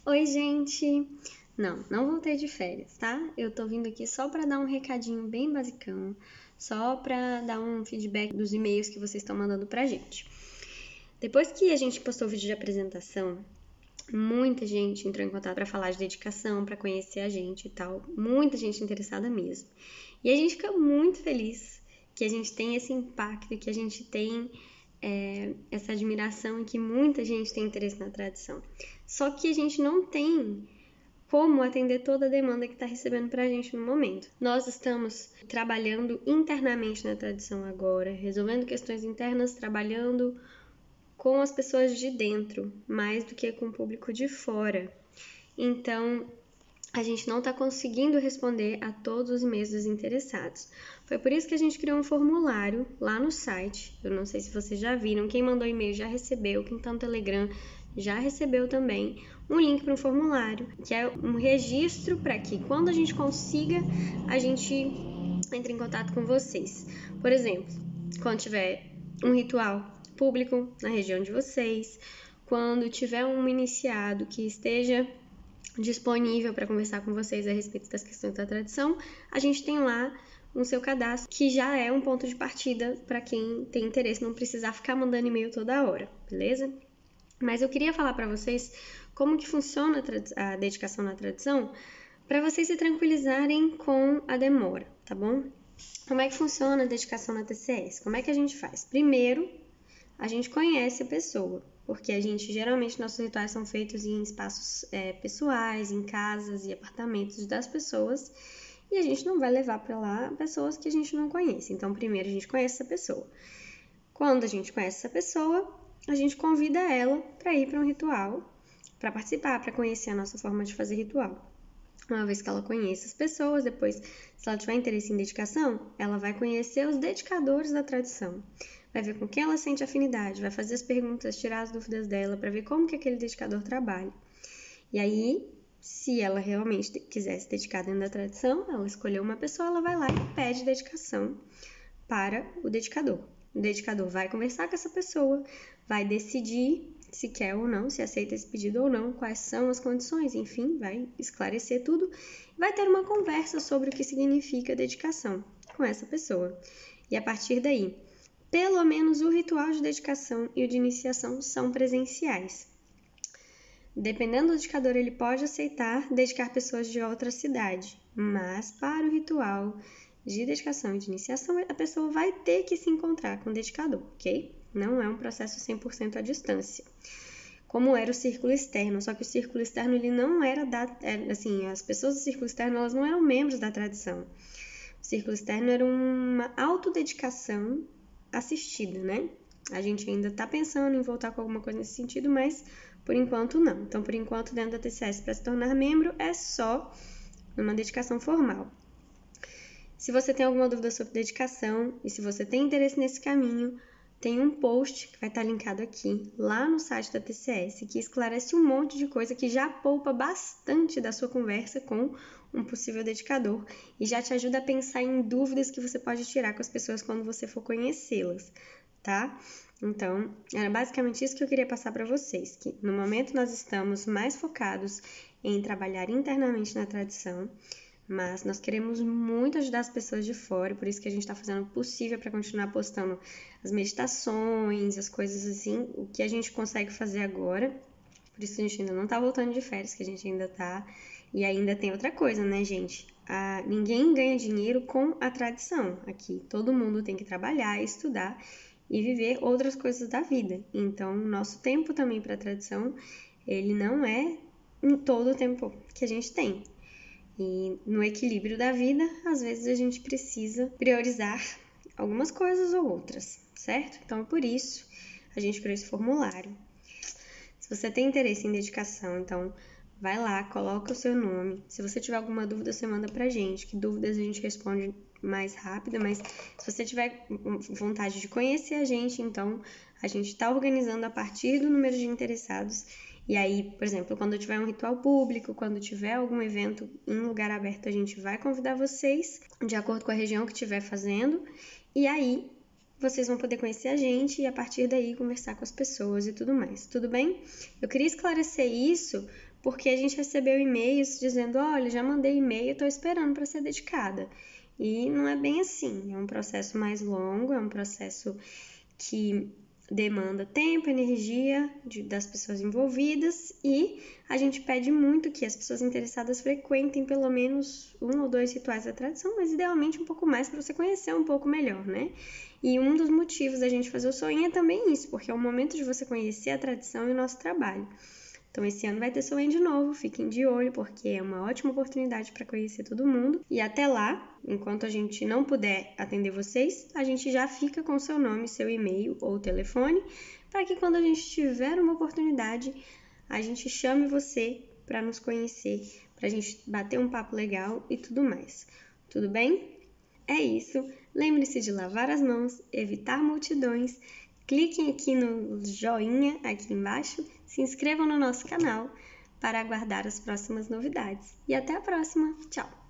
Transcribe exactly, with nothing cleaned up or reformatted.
Oi, gente! Não, não voltei de férias, tá? Eu tô vindo aqui só pra dar um recadinho bem basicão, só pra dar um feedback dos e-mails que vocês estão mandando pra gente. Depois que a gente postou o vídeo de apresentação, muita gente entrou em contato pra falar de dedicação, pra conhecer a gente e tal, muita gente interessada mesmo. E a gente fica muito feliz que a gente tem esse impacto, que a gente tem é, essa admiração e que muita gente tem interesse na tradição. Só que a gente não tem como atender toda a demanda que está recebendo para a gente no momento. Nós estamos trabalhando internamente na tradição agora, resolvendo questões internas, trabalhando com as pessoas de dentro, mais do que com o público de fora. Então, a gente não está conseguindo responder a todos os e-mails dos interessados. Foi por isso que a gente criou um formulário lá no site. Eu não sei se vocês já viram, quem mandou e-mail já recebeu, quem está no Telegram já recebeu também um link para um formulário, que é um registro para que quando a gente consiga, a gente entre em contato com vocês. Por exemplo, quando tiver um ritual público na região de vocês, quando tiver um iniciado que esteja disponível para conversar com vocês a respeito das questões da tradição, a gente tem lá no seu cadastro, que já é um ponto de partida para quem tem interesse, não precisar ficar mandando e-mail toda hora, beleza? Mas eu queria falar para vocês como que funciona a dedicação na tradição, para vocês se tranquilizarem com a demora, tá bom? Como é que funciona a dedicação na T C S? Como é que a gente faz? Primeiro, a gente conhece a pessoa, porque a gente, geralmente, nossos rituais são feitos em espaços é, pessoais, em casas e apartamentos das pessoas, e a gente não vai levar para lá pessoas que a gente não conhece. Então, primeiro a gente conhece essa pessoa. Quando a gente conhece essa pessoa, a gente convida ela para ir para um ritual, para participar, para conhecer a nossa forma de fazer ritual. Uma vez que ela conhece as pessoas, depois, se ela tiver interesse em dedicação, ela vai conhecer os dedicadores da tradição. Vai ver com quem ela sente afinidade, vai fazer as perguntas, tirar as dúvidas dela, para ver como que aquele dedicador trabalha. E aí, se ela realmente quiser se dedicar dentro da tradição, ela escolheu uma pessoa, ela vai lá e pede dedicação para o dedicador. O dedicador vai conversar com essa pessoa, vai decidir se quer ou não, se aceita esse pedido ou não, quais são as condições, enfim, vai esclarecer tudo, vai ter uma conversa sobre o que significa dedicação com essa pessoa. E a partir daí, pelo menos o ritual de dedicação e o de iniciação são presenciais. Dependendo do dedicador, ele pode aceitar dedicar pessoas de outra cidade, mas para o ritual de dedicação e de iniciação, a pessoa vai ter que se encontrar com o dedicador, ok? Não é um processo cem por cento à distância, como era o círculo externo, só que o círculo externo ele não era, da, assim, as pessoas do círculo externo elas não eram membros da tradição. O círculo externo era uma autodedicação assistida, né? A gente ainda está pensando em voltar com alguma coisa nesse sentido, mas por enquanto não. Então, por enquanto, dentro da T C S, para se tornar membro, é só uma dedicação formal. Se você tem alguma dúvida sobre dedicação e se você tem interesse nesse caminho, tem um post que vai estar linkado aqui, lá no site da T C S, que esclarece um monte de coisa que já poupa bastante da sua conversa com um possível dedicador e já te ajuda a pensar em dúvidas que você pode tirar com as pessoas quando você for conhecê-las, tá? Então, era basicamente isso que eu queria passar para vocês, que no momento nós estamos mais focados em trabalhar internamente na tradição, mas nós queremos muito ajudar as pessoas de fora, por isso que a gente está fazendo o possível para continuar postando as meditações, as coisas assim, o que a gente consegue fazer agora. Por isso que a gente ainda não está voltando de férias, que a gente ainda está. E ainda tem outra coisa, né, gente? Ah, ninguém ganha dinheiro com a tradição aqui. Todo mundo tem que trabalhar, estudar e viver outras coisas da vida. Então, nosso tempo também para a tradição, ele não é em todo o tempo que a gente tem. E no equilíbrio da vida, às vezes a gente precisa priorizar algumas coisas ou outras, certo? Então, por isso, a gente criou esse formulário. Se você tem interesse em dedicação, então vai lá, coloca o seu nome. Se você tiver alguma dúvida, você manda pra gente, que dúvidas a gente responde mais rápido, mas se você tiver vontade de conhecer a gente, então a gente está organizando a partir do número de interessados. E aí, por exemplo, quando tiver um ritual público, quando tiver algum evento em lugar aberto, a gente vai convidar vocês, de acordo com a região que estiver fazendo, e aí vocês vão poder conhecer a gente e a partir daí conversar com as pessoas e tudo mais, tudo bem? Eu queria esclarecer isso porque a gente recebeu e-mails dizendo, olha, já mandei e-mail, estou esperando para ser dedicada. E não é bem assim, é um processo mais longo, é um processo que demanda tempo, energia de, das pessoas envolvidas e a gente pede muito que as pessoas interessadas frequentem pelo menos um ou dois rituais da tradição, mas idealmente um pouco mais para você conhecer um pouco melhor, né? E um dos motivos da gente fazer o Soinha é também isso, porque é o momento de você conhecer a tradição e o nosso trabalho. Então, esse ano vai ter Soen de novo, fiquem de olho, porque é uma ótima oportunidade para conhecer todo mundo. E até lá, enquanto a gente não puder atender vocês, a gente já fica com seu nome, seu e-mail ou telefone, para que quando a gente tiver uma oportunidade, a gente chame você para nos conhecer, para a gente bater um papo legal e tudo mais. Tudo bem? É isso. Lembre-se de lavar as mãos, evitar multidões. Cliquem aqui no joinha aqui embaixo, se inscrevam no nosso canal para aguardar as próximas novidades. E até a próxima. Tchau!